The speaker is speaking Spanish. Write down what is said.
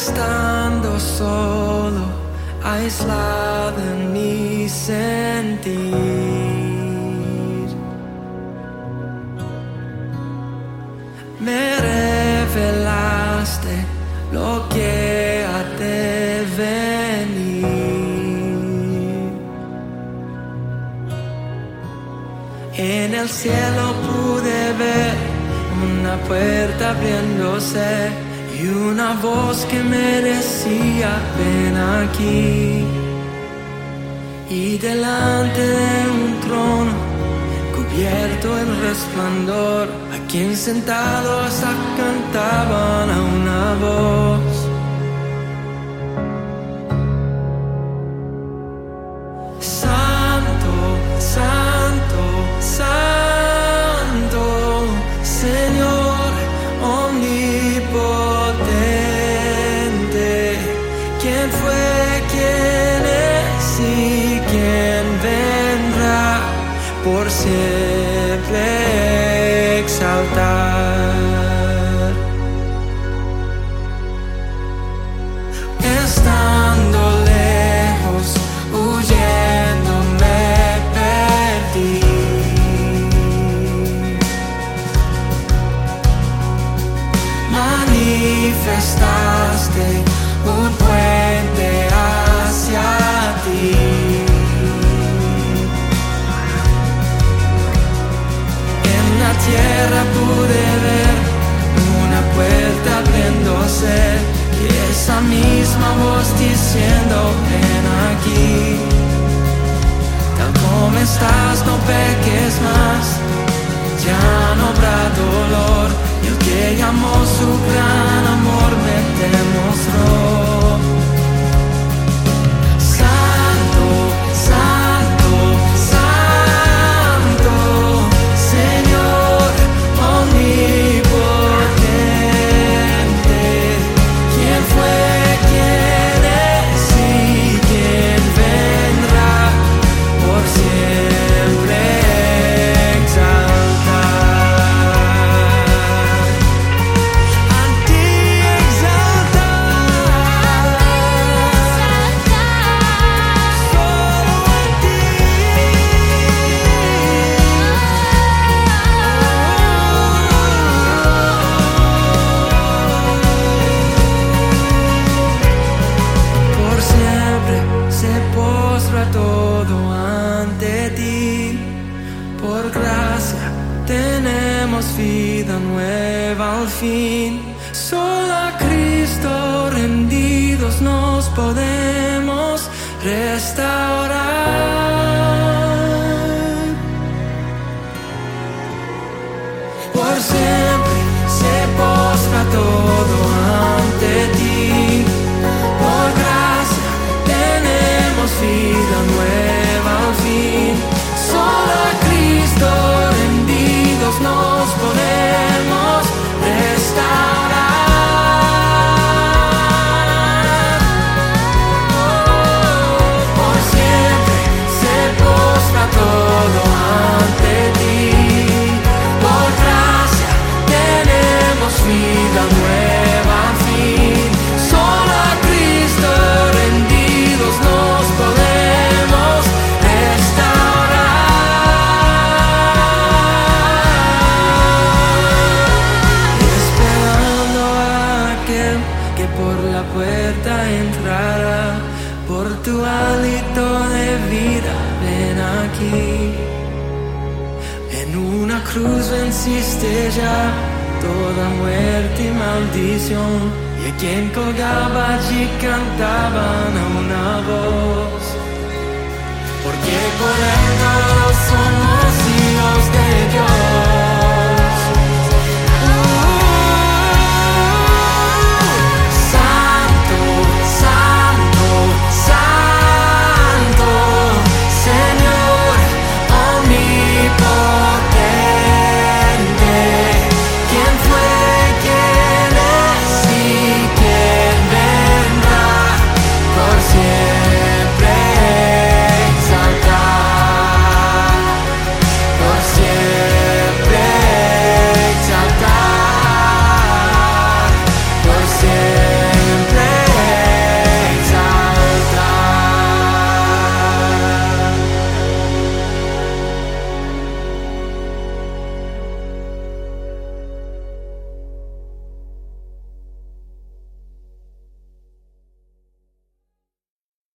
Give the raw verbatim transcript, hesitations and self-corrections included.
estando solo, aislado en mi sentir, me revelaste lo que ha de venir. En el cielo pude ver una puerta abriéndose y una voz que me decía: ven aquí. Y delante de un trono cubierto en resplandor, a quien sentados cantaban a una voz: Santo, Santo, Santo, Señor omnipotente. ¿Quién fue, quién es y quién vendrá por siempre exaltar? Estando lejos, huyendo me perdí. Manifestaste un puente hacia ti. En la tierra pude ver una puerta abriéndose y esa misma voz diciendo: ven aquí. Tal como estás, no peques más, ya no habrá dolor. Y el que llamó su gran amor me demostró. Santo, Santo, Santo, Señor omnipotente. ¿Quién fue, quién es y quién vendrá por siempre exaltar? A ti exaltar, solo a ti. Por siempre se postra todo ante ti. Por gracia tenemos vida nueva al fin. Solo a Cristo rendidos nos podemos restaurar. Por siempre se postra todo ante ti. Por gracia tenemos vida nueva al fin. Solo a Cristo rendidos nos podemos restaurar. Por siempre se postra todo ante ti. Por gracia tenemos vida nueva al fin. Solo a Cristo rendidos nos podemos restaurar. Esperando a aquel que por la puerta entrará, por tu hálito de vida, ven aquí. En una cruz venciste ya toda muerte y maldición, y a quien colgaba allí cantaban a una voz: porque por él no